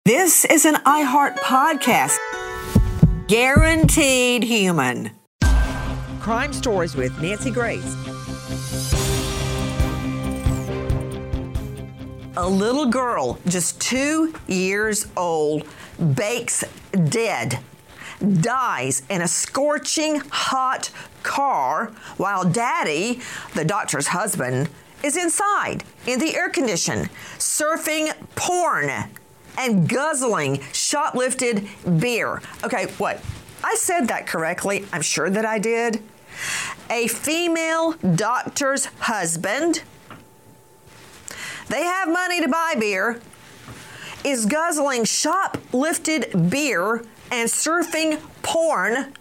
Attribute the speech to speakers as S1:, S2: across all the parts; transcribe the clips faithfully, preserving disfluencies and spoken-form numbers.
S1: This is an iHeart podcast. Guaranteed human. Crime Stories with Nancy Grace. A little girl, just two years old, bakes dead, dies in a scorching hot car while daddy, the doctor's husband, is inside in the air condition, surfing porn and guzzling shoplifted beer. Okay, what? I said that correctly. I'm sure that I did. A female doctor's husband, they have money to buy beer, is guzzling shoplifted beer and surfing porn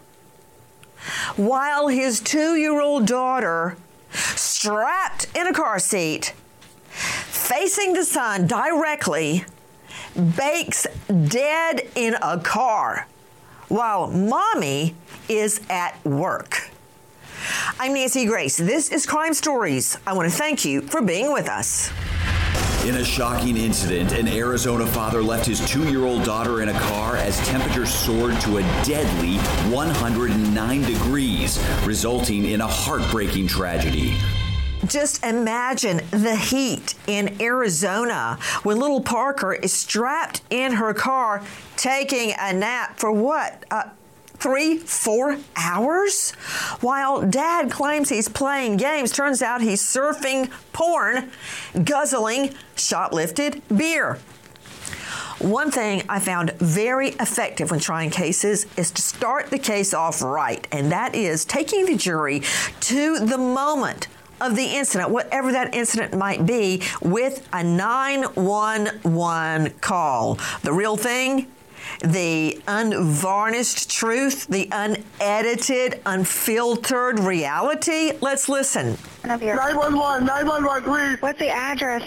S1: while his two-year-old daughter, strapped in a car seat, facing the sun directly, bakes dead in a car while mommy is at work. I'm Nancy Grace. This is Crime Stories. I want to thank you for being with us.
S2: In a shocking incident, an Arizona father left his two-year-old daughter in a car as temperatures soared to a deadly one hundred nine degrees, resulting in a heartbreaking tragedy.
S1: Just imagine the heat in Arizona when little Parker is strapped in her car taking a nap for what, uh, three, four hours? While dad claims he's playing games, turns out he's surfing porn, guzzling shoplifted beer. One thing I found very effective when trying cases is to start the case off right, and that is taking the jury to the moment of the incident, whatever that incident might be, with a nine one one call. The real thing, the unvarnished truth, the unedited, unfiltered reality. Let's listen.
S3: nine one one, nine one one, please.
S4: What's the address?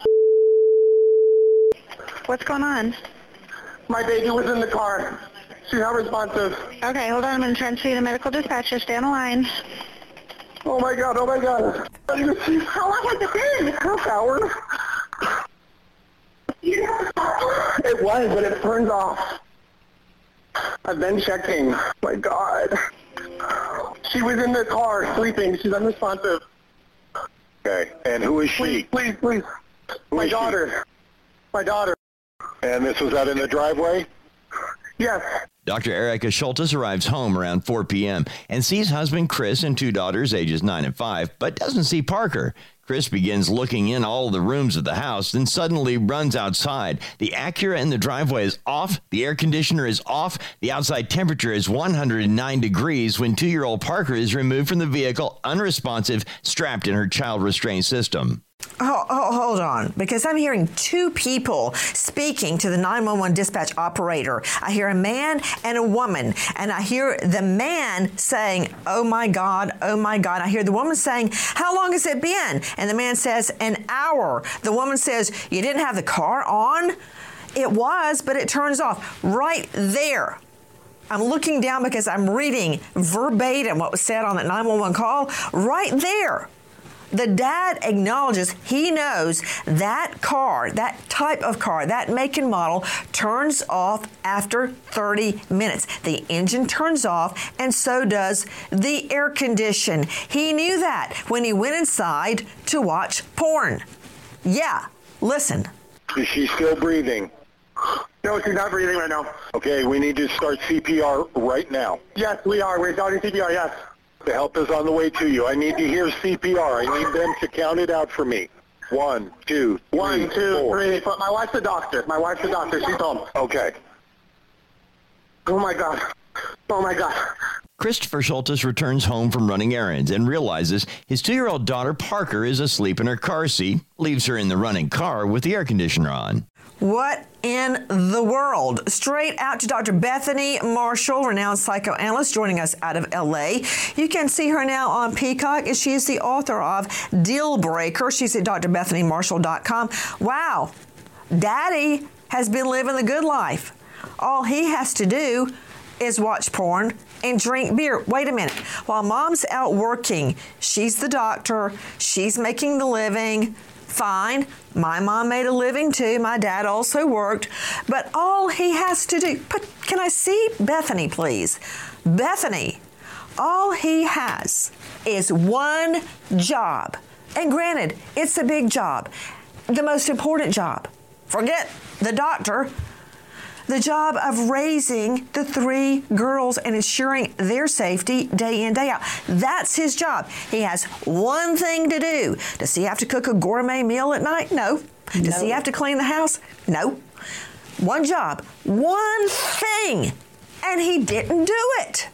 S4: What's going on?
S3: My baby was in the car. She's not responsive.
S4: Okay, hold on. I'm going to transfer you to medical dispatcher. Stay on the line.
S3: Oh my God, oh my God. How long has it been? Half hour. It was, but it turns off. I've been checking. My God. She was in the car sleeping. She's unresponsive.
S5: Okay, and who is she?
S3: Please, please, please.
S5: Who
S3: My
S5: is
S3: daughter.
S5: She?
S3: My daughter.
S5: And this was out in the driveway?
S3: Yes.
S6: Doctor Erica Schultes arrives home around four p.m. and sees husband Chris and two daughters ages nine and five, but doesn't see Parker. Chris begins looking in all the rooms of the house, then suddenly runs outside. The Acura in the driveway is off, the air conditioner is off, the outside temperature is one hundred nine degrees when two-year-old Parker is removed from the vehicle, unresponsive, strapped in her child restraint system.
S1: Oh, oh, hold on, because I'm hearing two people speaking to the nine one one dispatch operator. I hear a man and a woman, and I hear the man saying, oh my God, oh my God. I hear the woman saying, how long has it been? And the man says, an hour. The woman says, you didn't have the car on? It was, but it turns off right there. I'm looking down because I'm reading verbatim what was said on that nine one one call right there. The dad acknowledges he knows that car, that type of car, that make and model turns off after thirty minutes. The engine turns off, and so does the air condition. He knew that when he went inside to watch porn. Yeah, listen.
S5: Is she still breathing?
S3: No, she's not breathing right now.
S5: Okay, we need to start C P R right now.
S3: Yes, we are. We're starting C P R, yes.
S5: The help is on the way to you. I need to hear C P R. I need them to count it out for me. One, two, three,
S3: One, two,
S5: four.
S3: three. But my wife's a doctor. My wife's a doctor. She's home.
S5: Okay.
S3: Oh my God. Oh my God.
S6: Christopher Schultes returns home from running errands and realizes his two-year-old daughter Parker is asleep in her car seat, leaves her in the running car with the air conditioner on.
S1: What in the world? Straight out to Doctor Bethany Marshall, renowned psychoanalyst, joining us out of L A. You can see her now on Peacock, and she is the author of Deal Breaker. She's at d r bethany marshall dot com. Wow, Daddy has been living the good life. All he has to do is watch porn and drink beer. Wait a minute. While mom's out working, she's the doctor, she's making the living, Fine. My mom made a living too. My dad also worked. But all he has to do, put, can I see Bethany, please? Bethany, all he has is one job. And granted, it's a big job, the most important job. Forget the doctor. The job of raising the three girls and ensuring their safety day in, day out. That's his job. He has one thing to do. Does he have to cook a gourmet meal at night? No. Does no. he have to clean the house? No. One job, one thing, and he didn't do it.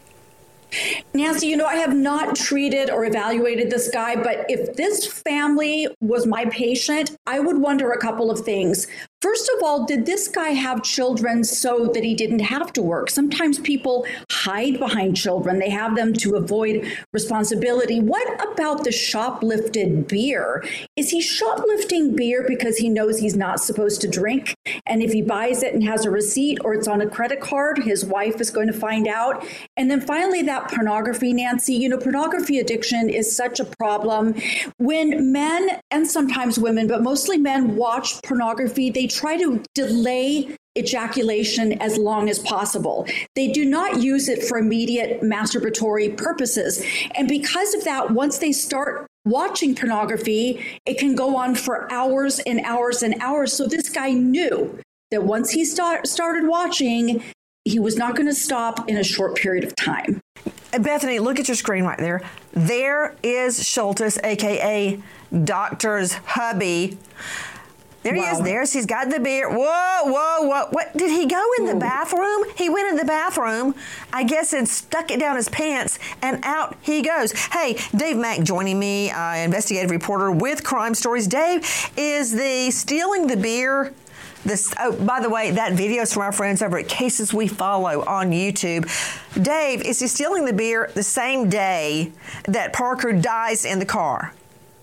S7: Nancy, you know, I have not treated or evaluated this guy, but if this family was my patient, I would wonder a couple of things. First of all, did this guy have children so that he didn't have to work? Sometimes people hide behind children. They have them to avoid responsibility. What about the shoplifted beer? Is he shoplifting beer because he knows he's not supposed to drink? And if he buys it and has a receipt or it's on a credit card, his wife is going to find out. And then finally, that pornography, Nancy, you know, pornography addiction is such a problem. When men and sometimes women, but mostly men, watch pornography, they try to delay ejaculation as long as possible. They do not use it for immediate masturbatory purposes. And because of that, once they start watching pornography, it can go on for hours and hours and hours. So this guy knew that once he start, started watching, he was not going to stop in a short period of time.
S1: Bethany, look at your screen right there. There is Schultes, a k a. Doctor's hubby. There wow. he is. There's he's got the beer. Whoa, whoa, whoa. What? Did he go in Ooh. the bathroom? He went in the bathroom, I guess, and stuck it down his pants, and out he goes. Hey, Dave Mack joining me, uh, investigative reporter with Crime Stories. Dave, is the stealing the beer... This, oh, by the way, that video is from our friends over at Cases We Follow on YouTube. Dave, is he stealing the beer the same day that Parker dies in the car?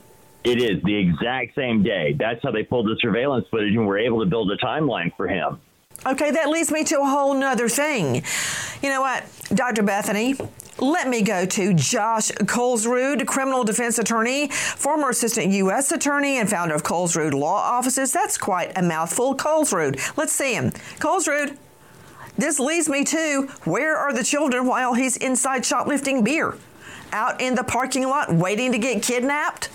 S8: It is the exact same day. That's how they pulled the surveillance footage and were able to build a timeline for him.
S1: Okay, that leads me to a whole nother thing. You know what, Doctor Bethany, let me go to Josh Colesrud, criminal defense attorney, former assistant U S attorney, and founder of Colesrud Law Offices. That's quite a mouthful. Colesrud, let's see him. Colesrud, this leads me to, where are the children while he's inside shoplifting beer? Out in the parking lot waiting to get kidnapped?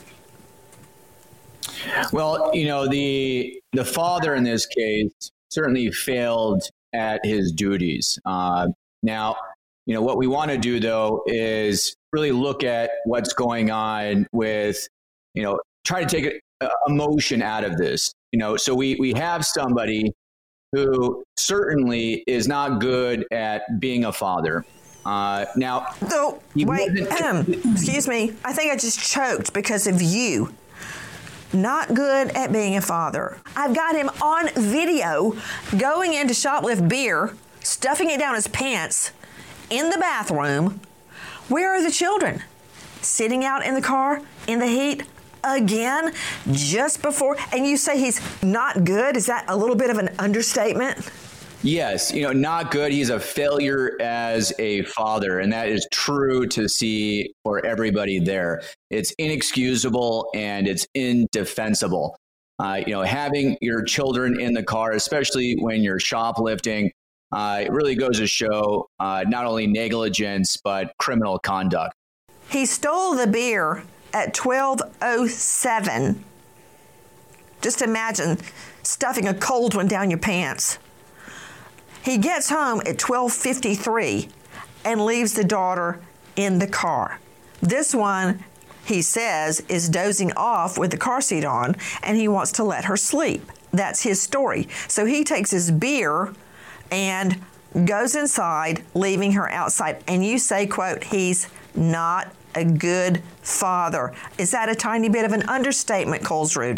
S9: Well, you know, the the father in this case certainly failed at his duties. Uh, now, you know, what we want to do, though, is really look at what's going on with, you know, try to take uh, emotion out of this. You know, so we, we have somebody who certainly is not good at being a father. Uh, now,
S1: oh, wait, um, excuse me. I think I just choked because of you. Not good at being a father. I've got him on video going in to shoplift beer, stuffing it down his pants in the bathroom. Where are the children? Sitting out in the car in the heat again just before. And you say he's not good? Is that a little bit of an understatement?
S9: Yes, you know, not good. He's a failure as a father, and that is true to see for everybody there. It's inexcusable and it's indefensible. Uh, you know, having your children in the car, especially when you're shoplifting, uh, it really goes to show uh, not only negligence, but criminal conduct.
S1: He stole the beer at twelve oh seven. Just imagine stuffing a cold one down your pants. He gets home at twelve fifty-three and leaves the daughter in the car. This one, he says, is dozing off with the car seat on, and he wants to let her sleep. That's his story. So he takes his beer and goes inside, leaving her outside. And you say, quote, he's not a good father. Is that a tiny bit of an understatement, Colesrud?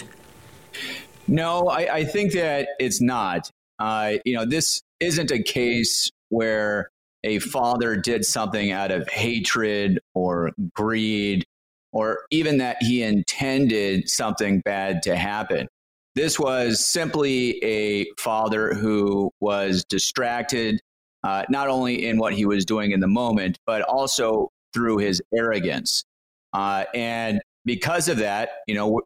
S9: No, I, I think that it's not. Uh, you know, this isn't a case where a father did something out of hatred or greed, or even that he intended something bad to happen. This was simply a father who was distracted, uh, not only in what he was doing in the moment, but also through his arrogance. Uh, and because of that, you know,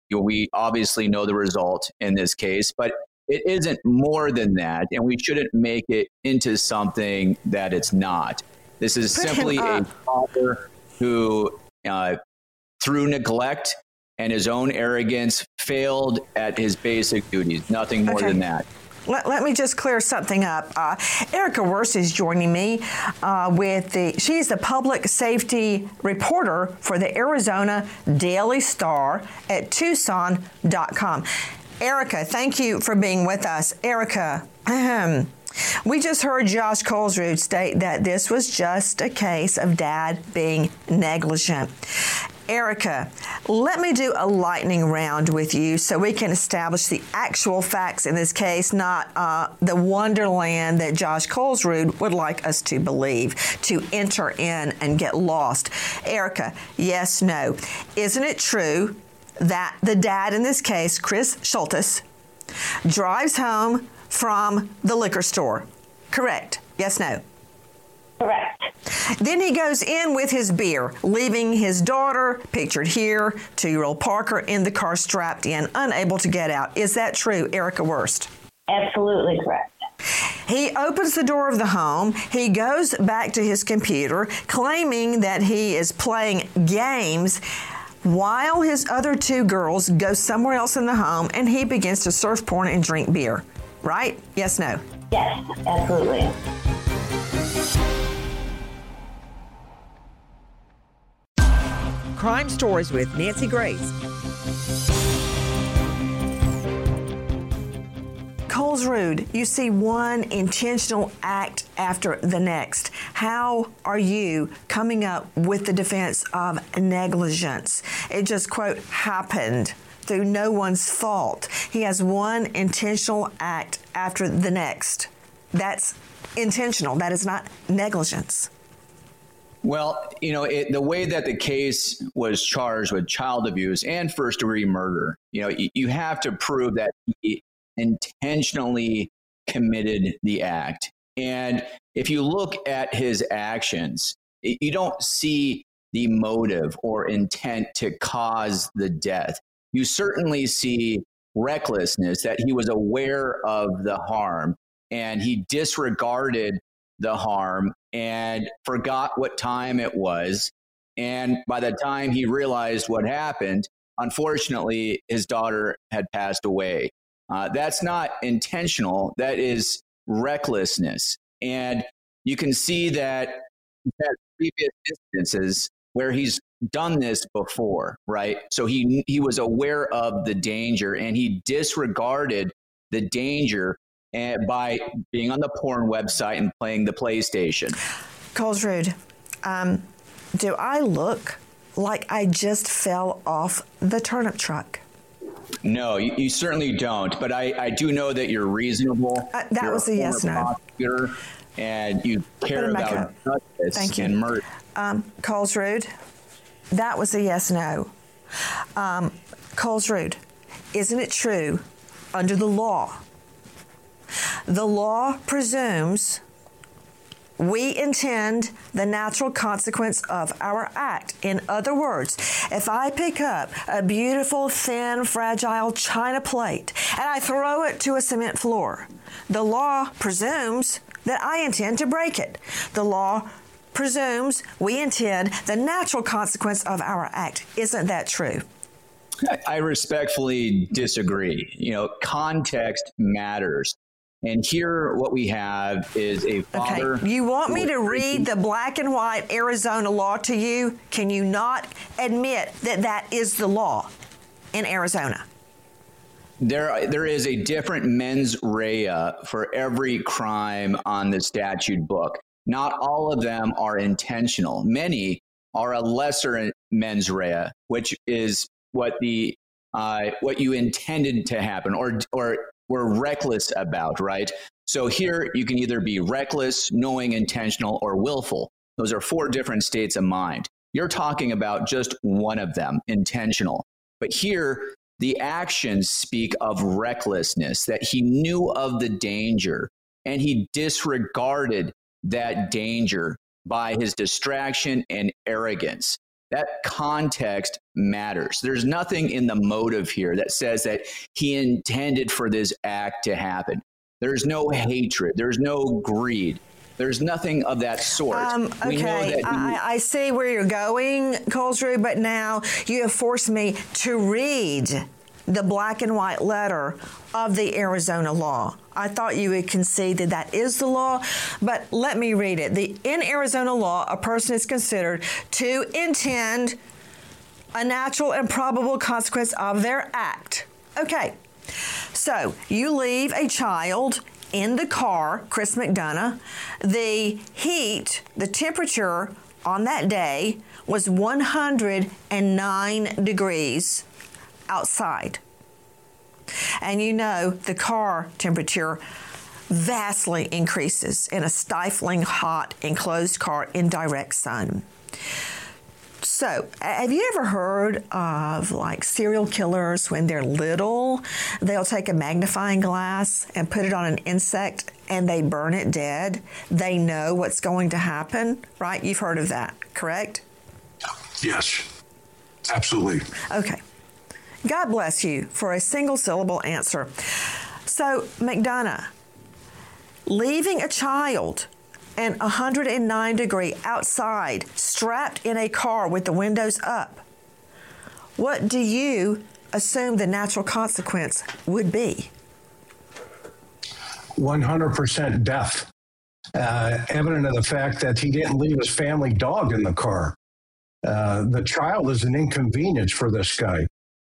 S9: you know, we obviously know the result in this case, but it isn't more than that, and we shouldn't make it into something that it's not. This is
S1: Put
S9: simply a father who, uh, through neglect and his own arrogance, failed at his basic duties. Nothing more
S1: Okay.
S9: than that.
S1: Let, let me just clear something up. Uh, Erica Wurst is joining me uh, with the, she's the public safety reporter for the Arizona Daily Star at Tucson dot com. Erica, thank you for being with us. Erica, ahem, we just heard Josh Colesrud state that this was just a case of dad being negligent. Erica, let me do a lightning round with you so we can establish the actual facts in this case, not uh, the wonderland that Josh Colesrud would like us to believe, to enter in and get lost. Erica, yes, no. Isn't it true that the dad in this case, Chris Schultes, drives home from the liquor store? Correct. Yes, no.
S10: Correct.
S1: Then he goes in with his beer, leaving his daughter, pictured here, two-year-old Parker, in the car strapped in, unable to get out. Is that true, Erica Wurst?
S10: Absolutely correct.
S1: He opens the door of the home. He goes back to his computer, claiming that he is playing games while his other two girls go somewhere else in the home, and he begins to surf porn and drink beer. Right? Yes, no?
S10: Yes, absolutely.
S1: Crime Stories with Nancy Grace. Colesrud, you see one intentional act after the next. How are you coming up with the defense of negligence? It just, quote, happened through no one's fault. He has one intentional act after the next. That's intentional. That is not negligence.
S9: Well, you know, it, the way that the case was charged with child abuse and first degree murder, you know, you, you have to prove that he intentionally committed the act. And if you look at his actions, you don't see the motive or intent to cause the death. You certainly see recklessness, that he was aware of the harm and he disregarded the harm and forgot what time it was. And by the time he realized what happened, unfortunately, his daughter had passed away. Uh, that's not intentional. That is recklessness. And you can see that he's had previous instances where he's done this before, right? So he he was aware of the danger and he disregarded the danger and by being on the porn website and playing the PlayStation.
S1: Colesrud, um, do I look like I just fell off the turnip truck?
S9: No, you, you certainly don't. But I, I do know that you're reasonable.
S1: Uh, that
S9: you're
S1: was a, a yes, no.
S9: And you care about justice
S1: Thank you.
S9: and murder.
S1: Um, Colesrud, that was a yes, no. Um, Colesrud, isn't it true under the law? The law presumes we intend the natural consequence of our act. In other words, if I pick up a beautiful, thin, fragile china plate and I throw it to a cement floor, the law presumes that I intend to break it. The law presumes we intend the natural consequence of our act. Isn't that true?
S9: I respectfully disagree. You know, context matters. And here what we have is a father.
S1: Okay. You want me to read the black and white Arizona law to you? Can you not admit that that is the law in Arizona?
S9: There, there is a different mens rea for every crime on the statute book. Not all of them are intentional. Many are a lesser mens rea, which is what the uh, what you intended to happen, or or were reckless about, right? So here you can either be reckless, knowing, intentional, or willful. Those are four different states of mind. You're talking about just one of them, intentional. But here, the actions speak of recklessness, that he knew of the danger and he disregarded that danger by his distraction and arrogance. that context matters. There's nothing in the motive here that says that he intended for this act to happen. There's no hatred. There's no greed. There's nothing of that sort.
S1: Um, okay, I, I see where you're going, Colesrud, but now you have forced me to read the black and white letter of the Arizona law. I thought you would concede that that is the law, but let me read it. The, in Arizona law, a person is considered to intend a natural and probable consequence of their act. Okay, so you leave a child in the car, Chris McDonough. The heat, the temperature on that day was one hundred nine degrees outside. And you know the car temperature vastly increases in a stifling hot enclosed car in direct sun. So, have you ever heard of like serial killers when they're little? They'll take a magnifying glass and put it on an insect and they burn it dead. They know what's going to happen, right? You've heard of that, correct?
S11: Yes, absolutely.
S1: Okay. God bless you for a single syllable answer. So, McDonough, leaving a child in one hundred nine degree outside, strapped in a car with the windows up, what do you assume the natural consequence would be?
S11: one hundred percent death. Uh, evident of the fact that he didn't leave his family dog in the car. Uh, the child is an inconvenience for this guy.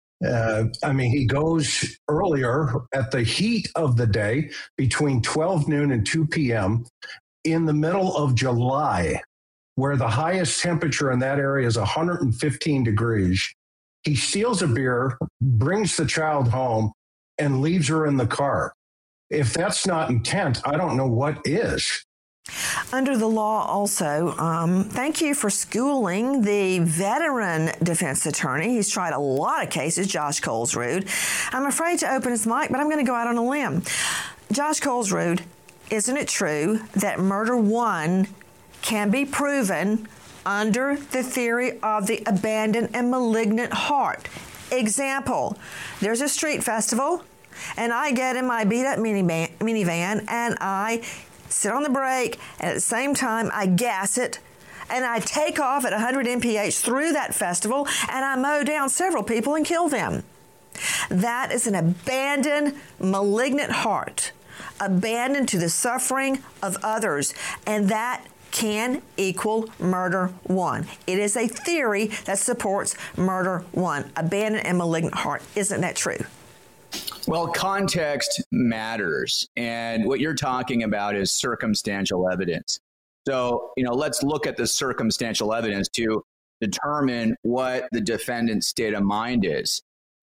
S11: Uh, I mean, he goes earlier at the heat of the day between twelve noon and two p.m. in the middle of July, where the highest temperature in that area is one hundred fifteen degrees. He steals a beer, brings the child home, and leaves her in the car. If that's not intent, I don't know what is.
S1: Under the law also, um, thank you for schooling the veteran defense attorney. He's tried a lot of cases, Josh Colesrud. I'm afraid to open his mic, but I'm going to go out on a limb. Josh Colesrud, isn't it true that murder one can be proven under the theory of the abandoned and malignant heart? Example, there's a street festival, and I get in my beat-up minivan, minivan and I sit on the brake, and at the same time, I gas it, and I take off at one hundred M P H through that festival, and I mow down several people and kill them. That is an abandoned, malignant heart, abandoned to the suffering of others, and that can equal murder one. It is a theory that supports murder one, abandoned and malignant heart. Isn't that true?
S9: Well, context matters. And what you're talking about is circumstantial evidence. So, you know, let's look at the circumstantial evidence to determine what the defendant's state of mind is.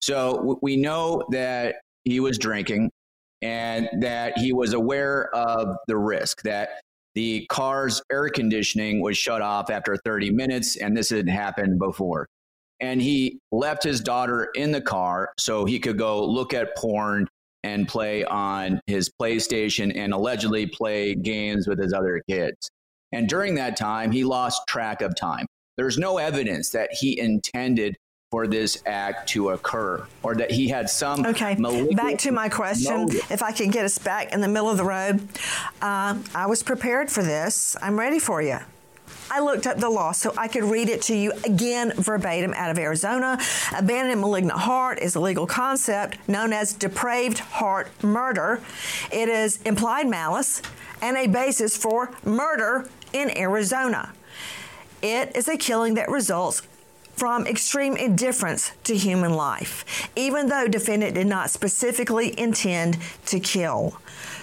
S9: So we know that he was drinking and that he was aware of the risk, that the car's air conditioning was shut off after thirty minutes, and this had happened before. And he left his daughter in the car so he could go look at porn and play on his PlayStation and allegedly play games with his other kids. And during that time, he lost track of time. There's no evidence that he intended for this act to occur or that he had some...
S1: Okay, back to my question. Motive. If I can get us back in the middle of the road. Uh, I was prepared for this. I'm ready for you. I looked up the law so I could read it to you again verbatim out of Arizona. Abandoned and malignant heart is a legal concept known as depraved heart murder. It is implied malice and a basis for murder in Arizona. It is a killing that results from extreme indifference to human life, even though defendant did not specifically intend to kill.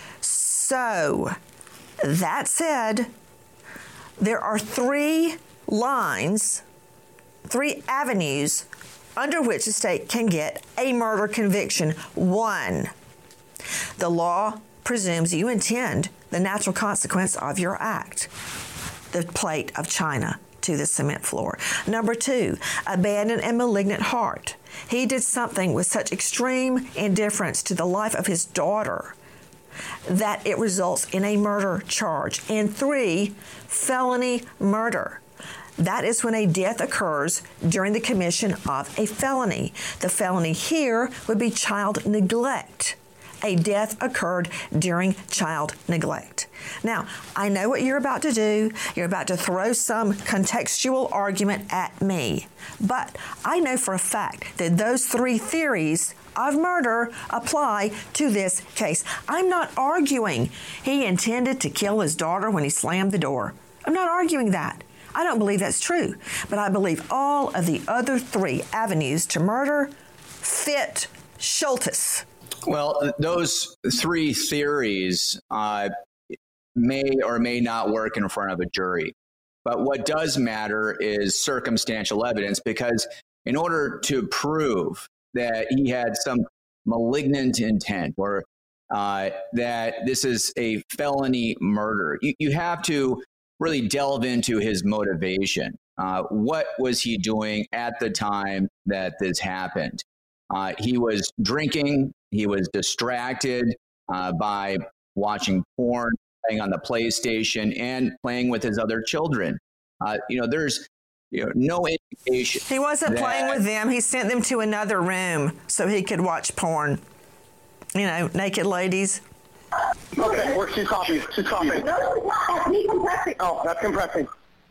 S1: So, that said, there are three lines, three avenues under which a state can get a murder conviction. One, the law presumes you intend the natural consequence of your act, the plate of china to the cement floor. Number two, abandoned and malignant heart. He did something with such extreme indifference to the life of his daughter that it results in a murder charge. And three, felony murder. that is when a death occurs during the commission of a felony. The felony here would be child neglect. A death occurred during child neglect. Now, I know what you're about to do. You're about to throw some contextual argument at me. But I know for a fact that those three theories of murder apply to this case. I'm not arguing he intended to kill his daughter when he slammed the door. I'm not arguing that. I don't believe that's true. But I believe all of the other three avenues to murder fit Schultes.
S9: Well, those three theories uh, may or may not work in front of a jury. But what does matter is circumstantial evidence, because in order to prove that he had some malignant intent or uh, that this is a felony murder, you, you have to really delve into his motivation. Uh, what was he doing at the time that this happened? Uh, he was drinking. He was distracted uh, by watching porn, playing on the PlayStation, and playing with his other children. Uh, you know, there's you know, no indication.
S1: He wasn't
S9: that,
S1: playing with them. He sent them to another room so he could watch porn. You know, naked ladies.
S3: Okay, where's she's coughing? She's coughing. No, it's compressing. Oh, that's compressing.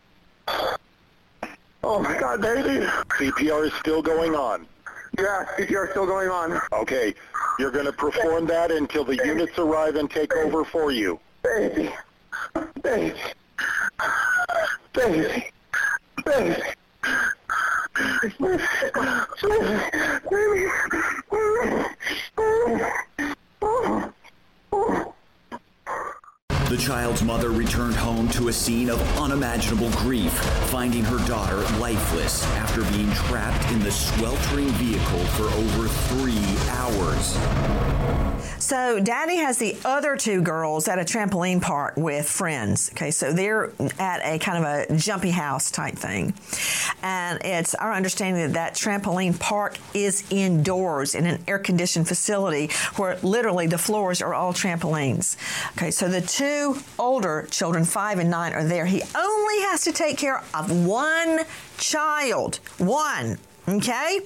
S3: Oh my God, baby.
S5: C P R is still going on.
S3: Yeah, C P R is still going on.
S5: Okay, you're going to perform that until the
S3: Baby.
S5: units arrive and take over for you.
S3: Baby. Baby. Baby. Baby.
S2: The child's mother returned home to a scene of unimaginable grief, finding her daughter lifeless after being trapped in the sweltering vehicle for over three hours.
S1: So Daddy has the other two girls at a trampoline park with friends. Okay, so they're at a kind of a jumpy house type thing. And it's our understanding that that trampoline park is indoors in an air-conditioned facility where literally the floors are all trampolines. Okay, so the two older children, five and nine, are there. He only has to take care of one child. One, okay?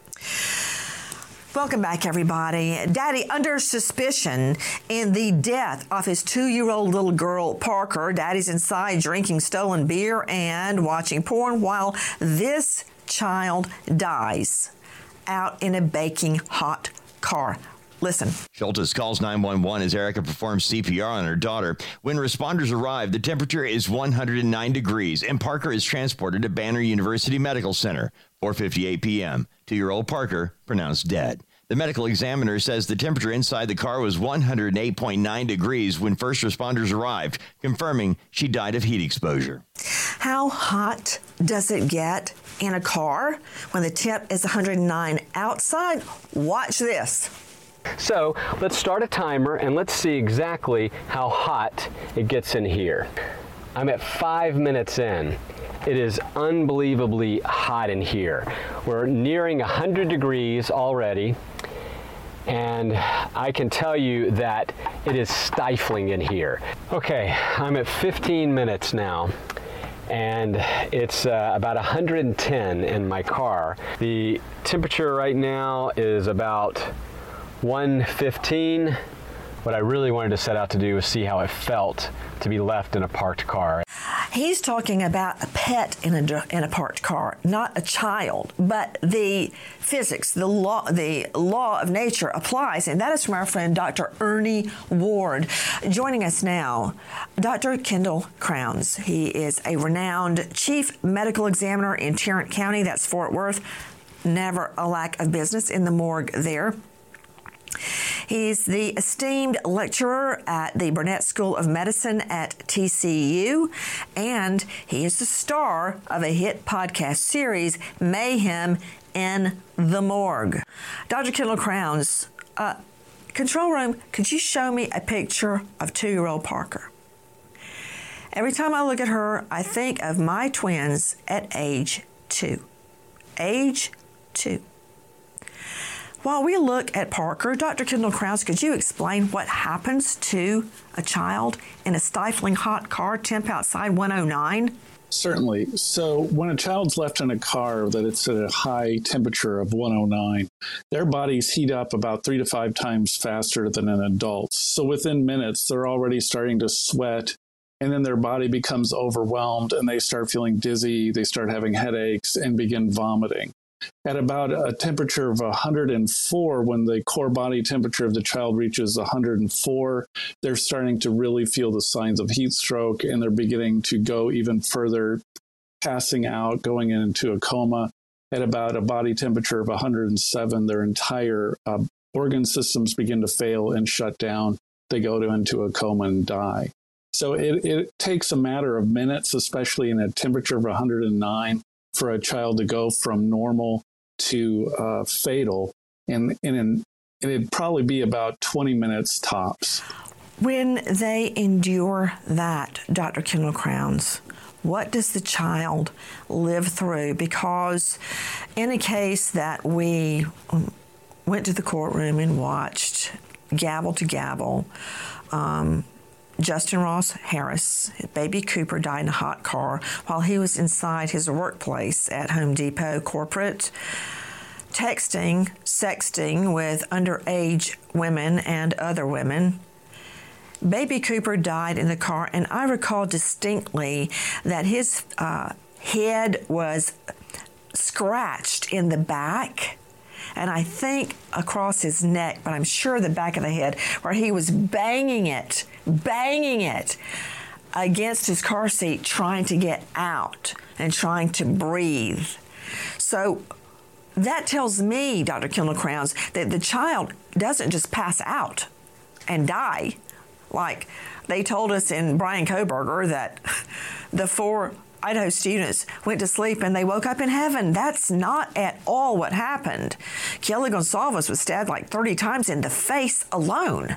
S1: Welcome back, everybody. Daddy under suspicion in the death of his two-year-old little girl, Parker. Daddy's inside drinking stolen beer and watching porn while this child dies out in a baking hot car. Listen.
S6: Schultes calls nine one one as Erica performs C P R on her daughter. When responders arrive, the temperature is one hundred nine degrees, and Parker is transported to Banner University Medical Center. four fifty-eight p.m. Two-year-old Parker pronounced dead. The medical examiner says the temperature inside the car was one hundred eight point nine degrees when first responders arrived, confirming she died of heat exposure.
S1: How hot does it get in a car when the temp is one hundred nine outside? Watch this.
S12: So let's start a timer and let's see exactly how hot it gets in here. I'm at five minutes in. It is unbelievably hot in here. We're nearing one hundred degrees already, and I can tell you that it is stifling in here. Okay, I'm at fifteen minutes now, and it's uh, about one hundred ten in my car. The temperature right now is about one fifteen. What I really wanted to set out to do was see how it felt to be left in a parked car.
S1: He's talking about a pet in a, in a parked car, not a child, but the physics, the law, the law of nature applies, and that is from our friend Doctor Ernie Ward. Joining us now, Doctor Kendall Crowns. He is a renowned chief medical examiner in Tarrant County, that's Fort Worth. Never a lack of business in the morgue there. He's the esteemed lecturer at the Burnett School of Medicine at T C U, and he is the star of a hit podcast series, Mayhem in the Morgue. Doctor Kendall Crowns, uh, control room, could you show me a picture of two-year-old Parker? Every time I look at her, I think of my twins at age two. Age two. While we look at Parker, Doctor Kendall Crowns, could you explain what happens to a child in a stifling hot car, temp outside one oh nine?
S13: Certainly. So when a child's left in a car that it's at a high temperature of one oh nine, their bodies heat up about three to five times faster than an adult. So within minutes, they're already starting to sweat, and then their body becomes overwhelmed and they start feeling dizzy, they start having headaches and begin vomiting. At about a temperature of one hundred four, when the core body temperature of the child reaches one hundred four, they're starting to really feel the signs of heat stroke, and they're beginning to go even further, passing out, going into a coma. At about a body temperature of one hundred seven, their entire uh, organ systems begin to fail and shut down. They go to, into a coma and die. So it, it takes a matter of minutes, especially in a temperature of one hundred nine, for a child to go from normal to uh, fatal, and, and, and it'd probably be about twenty minutes tops.
S1: When they endure that, Doctor Kendall Crowns, what does the child live through? Because in a case that we went to the courtroom and watched gavel to gavel, um, Justin Ross Harris, baby Cooper, died in a hot car while he was inside his workplace at Home Depot corporate, texting, sexting with underage women and other women. Baby Cooper died in the car, and I recall distinctly that his uh, head was scratched in the back, and I think across his neck, but I'm sure the back of the head, where he was banging it, banging it against his car seat, trying to get out and trying to breathe. So that tells me, Doctor Kendall Crowns, that the child doesn't just pass out and die. Like they told us in Brian Koberger that the four Idaho students went to sleep and they woke up in heaven. That's not at all what happened. Kelly Gonsalves was stabbed like thirty times in the face alone.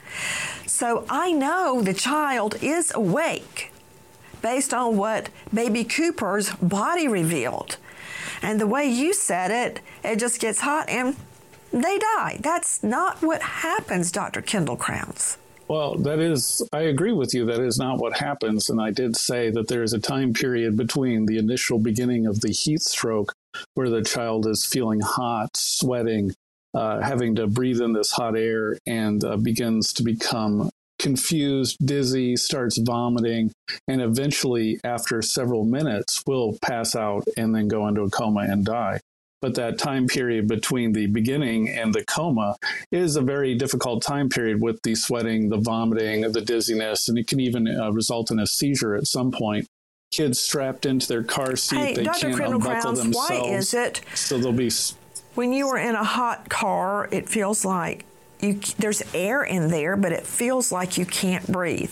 S1: So I know the child is awake based on what baby Cooper's body revealed. And the way you said it, it just gets hot and they die. That's not what happens, Doctor Kendall Crowns.
S13: Well, that is, I agree with you. That is not what happens. And I did say that there is a time period between the initial beginning of the heat stroke where the child is feeling hot, sweating, uh, having to breathe in this hot air, and uh, begins to become confused, dizzy, starts vomiting, and eventually, after several minutes, will pass out and then go into a coma and die. But that time period between the beginning and the coma is a very difficult time period with the sweating, the vomiting, the dizziness, and it can even uh, result in a seizure at some point. Kids strapped into their car seat,
S1: hey,
S13: they
S1: Doctor
S13: can't
S1: Kendall
S13: unbuckle
S1: Crowns,
S13: themselves.
S1: why is it
S13: so they'll be...
S1: when you are in a hot car, it feels like you there's air in there, but it feels like you can't breathe?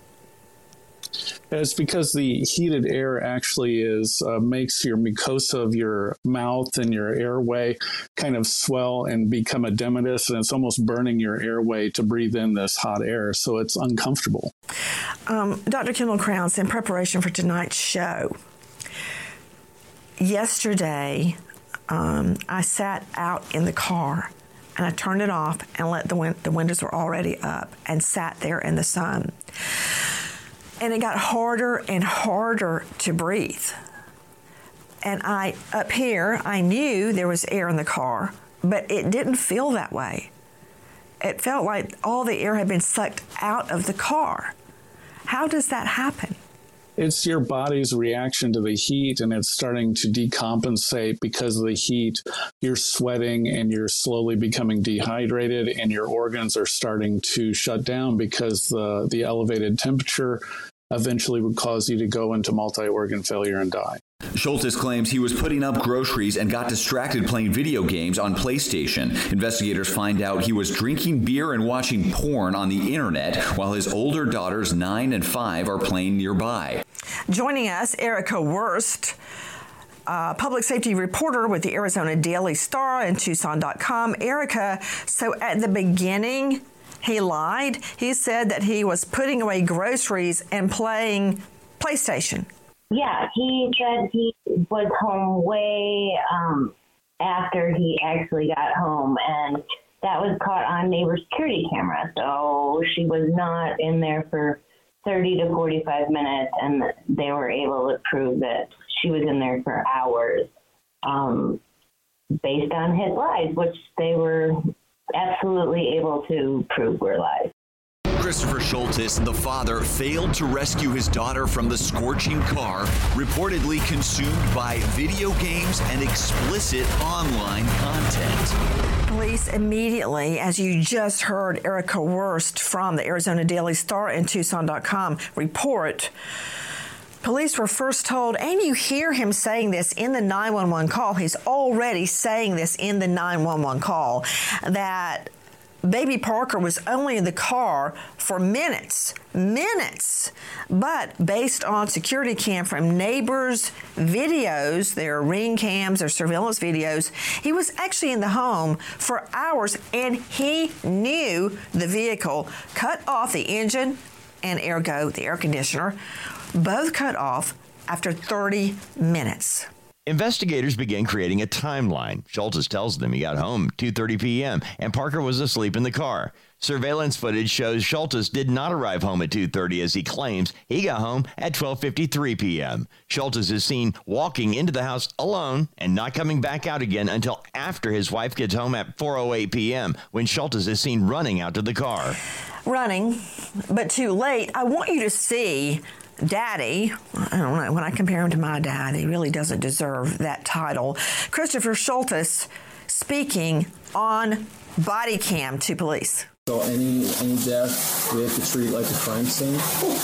S13: It's because the heated air actually is uh, makes your mucosa of your mouth and your airway kind of swell and become edematous, and it's almost burning your airway to breathe in this hot air, so it's uncomfortable.
S1: Um, Doctor Kendall Crowns, in preparation for tonight's show, yesterday um, I sat out in the car and I turned it off and let the win- the windows were already up and sat there in the sun. And it got harder and harder to breathe. And I, up here, I knew there was air in the car, but it didn't feel that way. It felt like all the air had been sucked out of the car. How does that happen?
S13: It's your body's reaction to the heat, and it's starting to decompensate because of the heat. You're sweating and you're slowly becoming dehydrated, and your organs are starting to shut down because the, the elevated temperature eventually would cause you to go into multi-organ failure and die.
S2: Schultes claims he was putting up groceries and got distracted playing video games on PlayStation. Investigators find out he was drinking beer and watching porn on the internet while his older daughters, nine and five, are playing nearby.
S1: Joining us, Erica Wurst, uh, public safety reporter with the Arizona Daily Star and Tucson dot com. Erica, so at the beginning, he lied. He said that he was putting away groceries and playing PlayStation.
S10: Yeah, he said he was home way um, after he actually got home, and that was caught on neighbor security camera. So she was not in there for thirty to forty-five minutes, and they were able to prove that she was in there for hours, um, based on his lies, which they were absolutely able to prove were lies.
S2: Christopher Schultes, the father, failed to rescue his daughter from the scorching car, reportedly consumed by video games and explicit online content.
S1: Police immediately, as you just heard Erica Wurst from the Arizona Daily Star and Tucson dot com report, police were first told, and you hear him saying this in the nine one one call, he's already saying this in the nine one one call, that baby Parker was only in the car for minutes, minutes. But based on security cam from neighbors' videos, their ring cams or surveillance videos, he was actually in the home for hours, and he knew the vehicle cut off the engine and ergo the air conditioner, both cut off after thirty minutes.
S6: Investigators began creating a timeline. Schultes tells them he got home at two thirty p.m. and Parker was asleep in the car. Surveillance footage shows Schultes did not arrive home at two thirty as he claims. He got home at twelve fifty-three p.m. Schultes is seen walking into the house alone and not coming back out again until after his wife gets home at four oh eight p.m. when Schultes is seen running out to the car.
S1: Running, but too late. I want you to see Daddy. I don't know, when I compare him to my dad, he really doesn't deserve that title. Christopher Schultes speaking on body cam to police.
S14: So any any death we have to treat like a crime scene.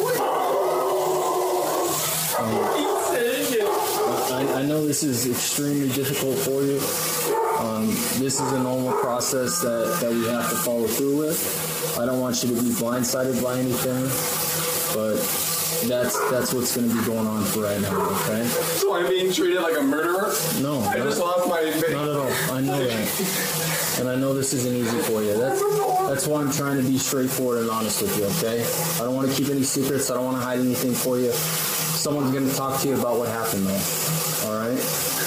S14: Um, I, I know this is extremely difficult for you. Um, this is a normal process that, that we have to follow through with. I don't want you to be blindsided by anything, but That's that's what's going to be going on for right now, okay?
S15: So I'm being treated like a murderer?
S14: No.
S15: I
S14: not,
S15: just lost my...
S14: Not at all. I know that. And I know this isn't easy for you. That's, that's why I'm trying to be straightforward and honest with you, okay? I don't want to keep any secrets. I don't want to hide anything for you. Someone's going to talk to you about what happened, though. All right?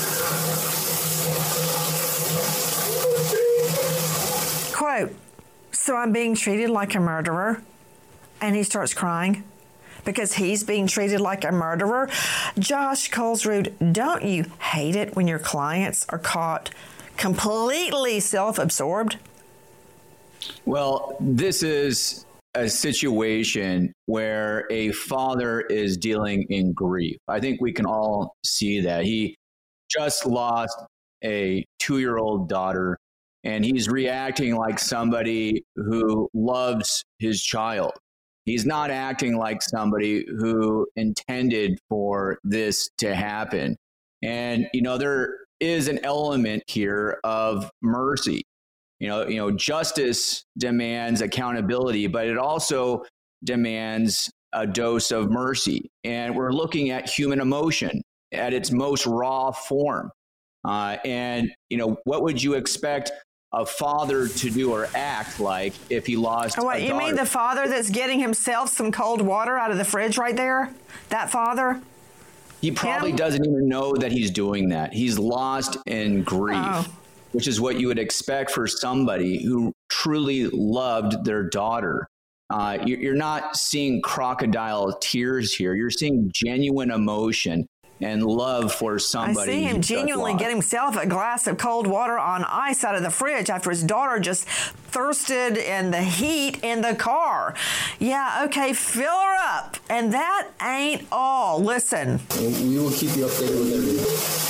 S1: Quote, so I'm being treated like a murderer? And he starts crying because he's being treated like a murderer. Josh Colesrud, don't you hate it when your clients are caught completely self-absorbed?
S9: Well, this is a situation where a father is dealing in grief. I think we can all see that. He just lost a two-year-old daughter, and he's reacting like somebody who loves his child. He's not acting like somebody who intended for this to happen. And, you know, there is an element here of mercy. You know, you know, justice demands accountability, but it also demands a dose of mercy. And we're looking at human emotion at its most raw form. Uh, and, you know, what would you expect a father to do or act like if he lost
S1: oh, what,
S9: a
S1: you
S9: daughter?
S1: mean the father that's getting himself some cold water out of the fridge right there? That father?
S9: He probably Him? doesn't even know that he's doing that. He's lost in grief, oh. which is what you would expect for somebody who truly loved their daughter. Uh, you're not seeing crocodile tears here. You're seeing genuine emotion and love for somebody.
S1: I see him genuinely get himself a glass of cold water on ice out of the fridge after his daughter just thirsted in the heat in the car. Yeah, okay, fill her up. And that ain't all. Listen.
S14: We will keep you updated with everything.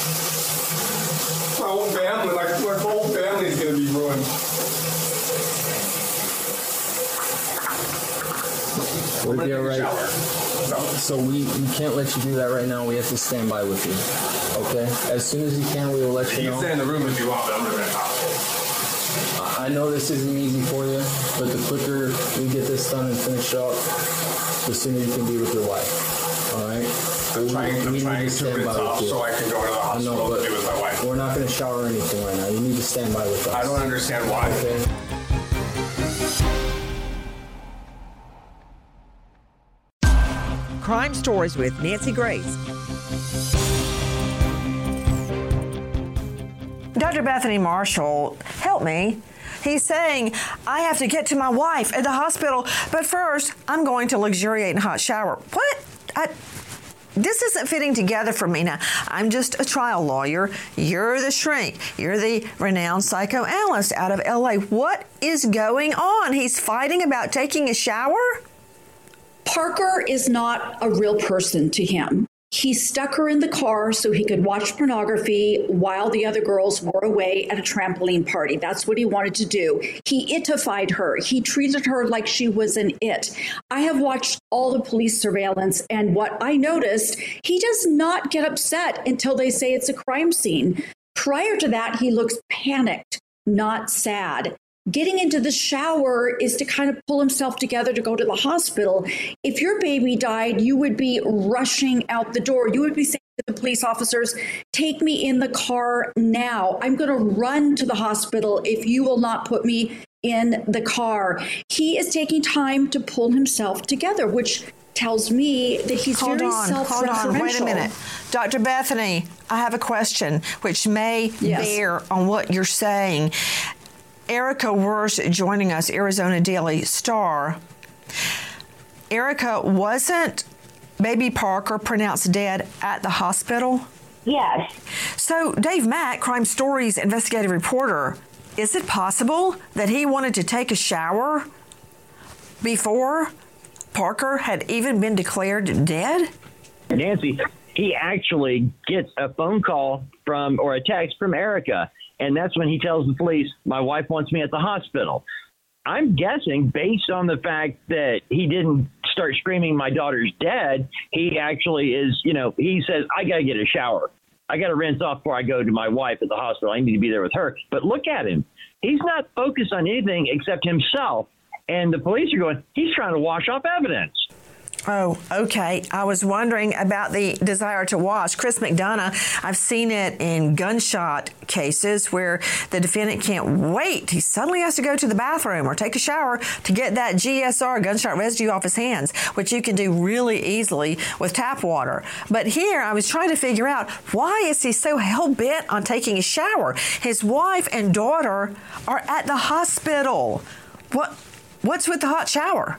S15: My whole family, like my whole family is going to be ruined.
S14: We'll be all right. So we, we can't let you do that right now. We have to stand by with you. Okay? As soon as you can, we will let you, you know.
S15: You can stay in the room if you want, but I'm going to talk.
S14: I know this isn't easy for you, but the quicker we get this done and finish up, the sooner you can be with your wife. All right?
S15: I'm
S14: we,
S15: trying, I'm trying to rid it off so I can go to the hospital know, to be with my wife.
S14: We're not going to shower or anything right now. You need to stand by with us.
S15: I don't understand why.
S14: Okay?
S1: Crime Stories with Nancy Grace. Doctor Bethany Marshall, help me. He's saying, I have to get to my wife at the hospital, but first I'm going to luxuriate in a hot shower. What? I, this isn't fitting together for me now. I'm just a trial lawyer. You're the shrink. You're the renowned psychoanalyst out of L A. What is going on? He's fighting about taking a shower?
S7: Parker is not a real person to him. He stuck her in the car so he could watch pornography while the other girls were away at a trampoline party. That's what he wanted to do. He itified her. He treated her like she was an it. I have watched all the police surveillance, and what I noticed, he does not get upset until they say it's a crime scene. Prior to that, he looks panicked, not sad. Getting into the shower is to kind of pull himself together to go to the hospital. If your baby died, you would be rushing out the door. You would be saying to the police officers, take me in the car now. I'm going to run to the hospital if you will not put me in the car. He is taking time to pull himself together, which tells me that he's
S1: hold
S7: very
S1: on,
S7: self-referential.
S1: Hold on, wait a minute. Doctor Bethany, I have a question which may
S7: yes.
S1: bear on what you're saying. Erica Wurst joining us, Arizona Daily Star. Erica, wasn't baby Parker pronounced dead at the hospital?
S10: Yes.
S1: So Dave Mack, Crime Stories investigative reporter, is it possible that he wanted to take a shower before Parker had even been declared dead?
S8: Nancy, he actually gets a phone call from or a text from Erica. And that's when he tells the police, my wife wants me at the hospital. I'm guessing based on the fact that he didn't start screaming, my daughter's dead, he actually is, you know, he says, I got to get a shower. I got to rinse off before I go to my wife at the hospital. I need to be there with her. But look at him. He's not focused on anything except himself. And the police are going, he's trying to wash off evidence.
S1: Oh, okay. I was wondering about the desire to wash. Chris McDonough, I've seen it in gunshot cases where the defendant can't wait. He suddenly has to go to the bathroom or take a shower to get that G S R, gunshot residue, off his hands, which you can do really easily with tap water. But here I was trying to figure out, why is he so hell-bent on taking a shower? His wife and daughter are at the hospital. What? What's with the hot shower?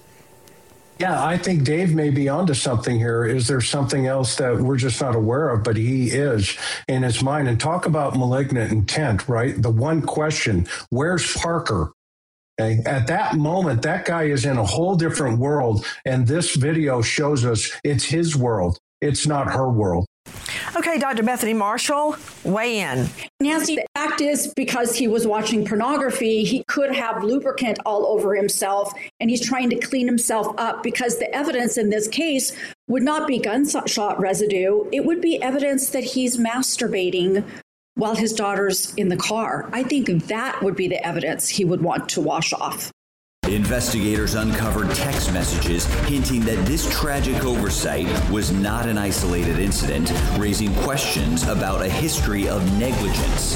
S11: Yeah, I think Dave may be onto something here. Is there something else that we're just not aware of, but he is in his mind? And talk about malignant intent, right? The one question, where's Parker? Okay. At that moment, that guy is in a whole different world. And this video shows us it's his world. It's not her world.
S1: Okay, Doctor Bethany Marshall, weigh in.
S7: Nancy, the fact is, because he was watching pornography, he could have lubricant all over himself, and he's trying to clean himself up, because the evidence in this case would not be gunshot residue. It would be evidence that he's masturbating while his daughter's in the car. I think that would be the evidence he would want to wash off.
S2: Investigators uncovered text messages hinting that this tragic oversight was not an isolated incident, raising questions about a history of negligence.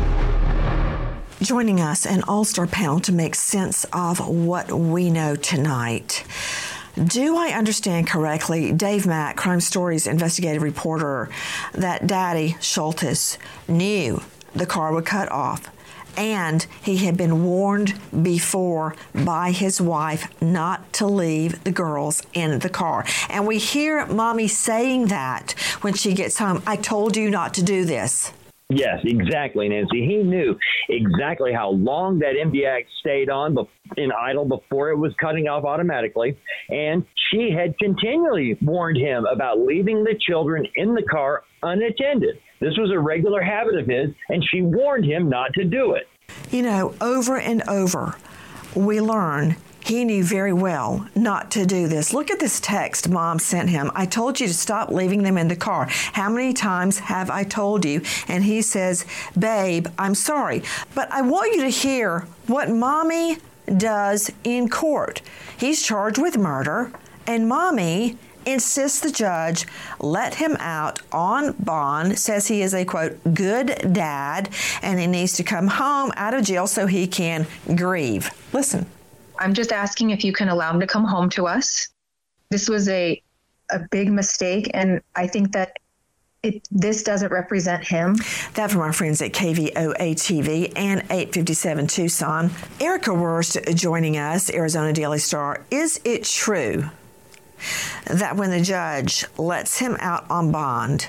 S1: Joining us, an all-star panel to make sense of what we know tonight. Do I understand correctly, Dave Mack, Crime Stories investigative reporter, that Daddy Schultes knew the car would cut off, and he had been warned before by his wife not to leave the girls in the car? And we hear Mommy saying that when she gets home, I told you not to do this.
S8: Yes, exactly, Nancy. He knew exactly how long that M D X stayed on in idle before it was cutting off automatically. And she had continually warned him about leaving the children in the car unattended. This was a regular habit of his, and she warned him not to do it.
S1: You know, over and over, we learn he knew very well not to do this. Look at this text Mom sent him. I told you to stop leaving them in the car. How many times have I told you? And he says, babe, I'm sorry, but I want you to hear what Mommy does in court. He's charged with murder, and Mommy insists the judge let him out on bond, says he is a, quote, good dad, and he needs to come home out of jail so he can grieve. Listen.
S16: I'm just asking if you can allow him to come home to us. This was a a big mistake, and I think that it, this doesn't represent him.
S1: That from our friends at K V O A T V and eight fifty-seven Tucson. Erica Wurst joining us, Arizona Daily Star. Is it true that when the judge lets him out on bond,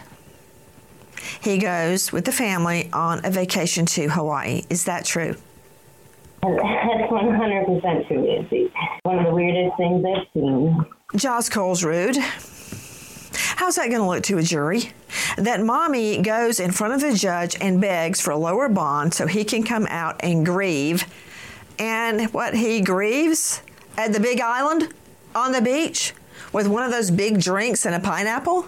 S1: he goes with the family on a vacation to Hawaii? Is that true?
S10: That's one hundred percent true, Nancy. One of the weirdest things I've seen.
S1: Joss Colesrud, how's that going to look to a jury? That mommy goes in front of the judge and begs for a lower bond so he can come out and grieve. And what, he grieves at the Big Island on the beach with one of those big drinks and a pineapple?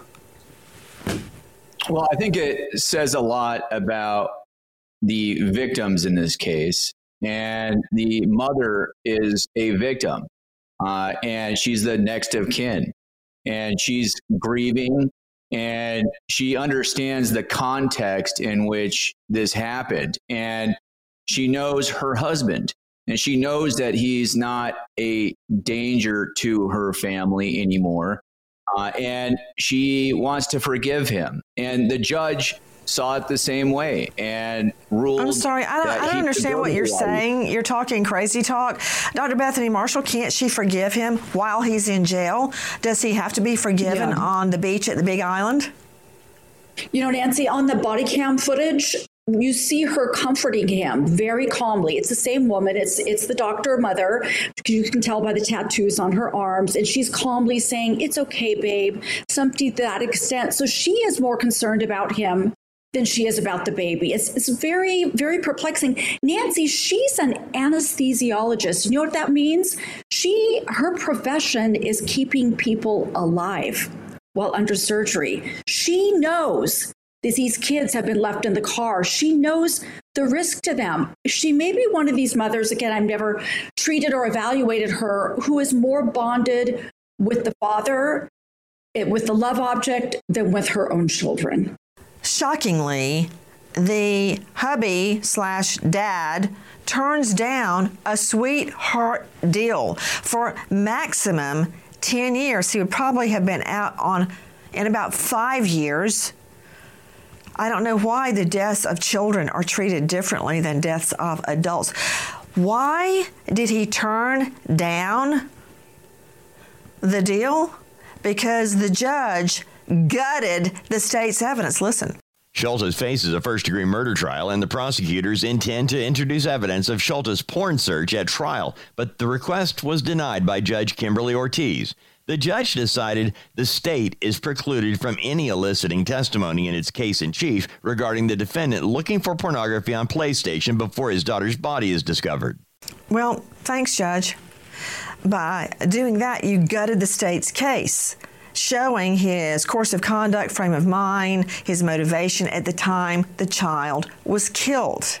S9: Well, I think it says a lot about the victims in this case. And the mother is a victim, uh, and she's the next of kin. And she's grieving, and she understands the context in which this happened. And she knows her husband, and she knows that he's not a danger to her family anymore. Uh, and she wants to forgive him. And the judge saw it the same way and ruled.
S1: I'm sorry, I don't, I don't understand what you're saying. You're talking crazy talk. Doctor Bethany Marshall, can't she forgive him while he's in jail? Does he have to be forgiven yeah. on the beach at the Big Island?
S7: You know, Nancy, on the body cam footage, you see her comforting him very calmly. It's the same woman. It's it's the doctor mother. You can tell by the tattoos on her arms. And she's calmly saying, it's okay, babe, something to that extent. So she is more concerned about him than she is about the baby. It's, it's very, very perplexing. Nancy, she's an anesthesiologist. You know what that means? She, her profession is keeping people alive while under surgery. She knows that these kids have been left in the car. She knows the risk to them. She may be one of these mothers, again, I've never treated or evaluated her, who is more bonded with the father, with the love object, than with her own children.
S1: Shockingly, the hubby slash dad turns down a sweetheart deal for maximum ten years. He would probably have been out on in about five years. I don't know why the deaths of children are treated differently than deaths of adults. Why did he turn down the deal? Because the judge gutted the state's evidence. Listen.
S6: Schultes faces a first-degree murder trial, and the prosecutors intend to introduce evidence of Schultes' porn search at trial, but the request was denied by Judge Kimberly Ortiz. The judge decided the state is precluded from any eliciting testimony in its case in chief regarding the defendant looking for pornography on PlayStation before his daughter's body is discovered.
S1: Well, thanks, Judge. By doing that, you gutted the state's case, showing his course of conduct, frame of mind, his motivation at the time the child was killed.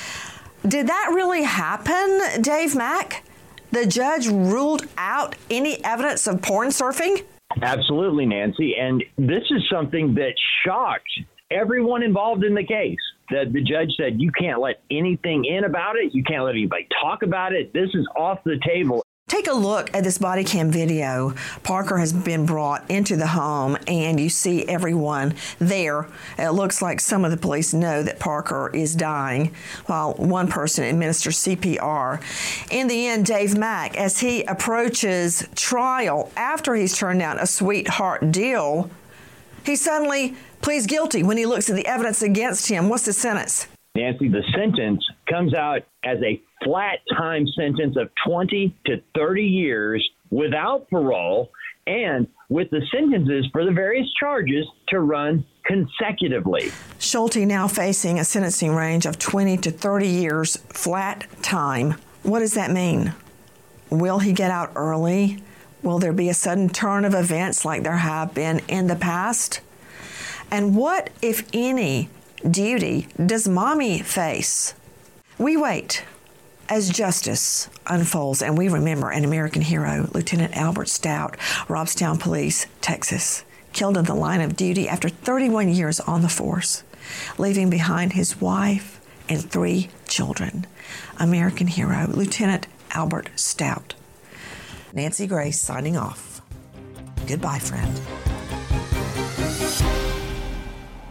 S1: Did that really happen, Dave Mack? The judge ruled out any evidence of porn surfing?
S8: Absolutely, Nancy. And this is something that shocked everyone involved in the case. That the judge said, you can't let anything in about it. You can't let anybody talk about it. This is off the table.
S1: Take a look at this body cam video. Parker has been brought into the home, and you see everyone there. It looks like some of the police know that Parker is dying, while one person administers C P R. In the end, Dave Mack, as he approaches trial after he's turned down a sweetheart deal, he suddenly pleads guilty when he looks at the evidence against him. What's the sentence?
S8: Nancy, the sentence comes out as a flat time sentence of twenty to thirty years without parole, and with the sentences for the various charges to run consecutively.
S1: Schulte now facing a sentencing range of twenty to thirty years flat time. What does that mean? Will he get out early? Will there be a sudden turn of events like there have been in the past? And what, if any, duty does mommy face? We wait as justice unfolds, and we remember an American hero, Lieutenant Albert Stout, Robstown Police, Texas, killed in the line of duty after thirty-one years on the force, leaving behind his wife and three children. American hero, Lieutenant Albert Stout. Nancy Grace signing off. Goodbye, friend.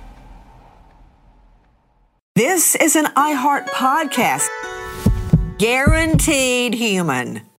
S1: This is an iHeart podcast. Guaranteed human.